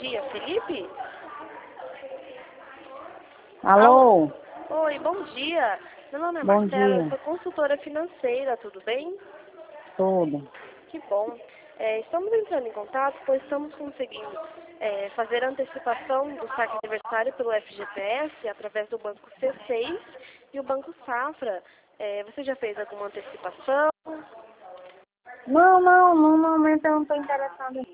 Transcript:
dia, Felipe? Alô? Oi, bom dia. Meu nome é Bom Marcela, eu dia. sou consultora financeira, tudo bem? Tudo. Que bom. Estamos entrando em contato, pois estamos conseguindo fazer a antecipação do saque aniversário pelo FGTS através do Banco C6 e o Banco Safra. Você já fez alguma antecipação? Não, no momento eu não estou interessada.